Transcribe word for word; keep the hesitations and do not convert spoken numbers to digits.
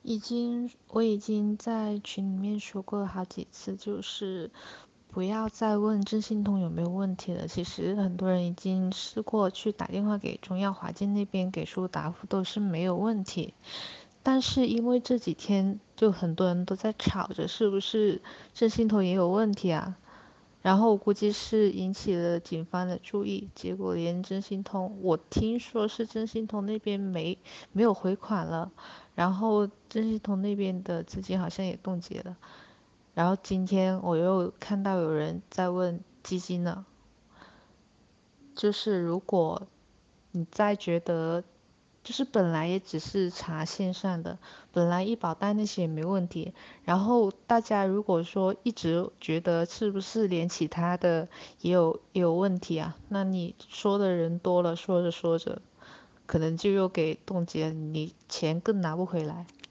已经，我已经在群里面说过好几次，就是不要再问郑信通有没有问题了。其实很多人已经试过去打电话给中药华健那边，给出答复都是没有问题。但是因为这几天就很多人都在吵着是不是郑信通也有问题啊，然后我估计是引起了警方的注意，结果连征信通，我听说是征信通那边没没有回款了，然后征信通那边的资金好像也冻结了，然后今天我又看到有人在问基金了，就是如果你再觉得就是本来也只是查线上的，本来医保单那些也没问题。然后大家如果说一直觉得是不是连其他的也有也有问题啊，那你说的人多了，说着说着，可能就又给冻结了，你钱更拿不回来。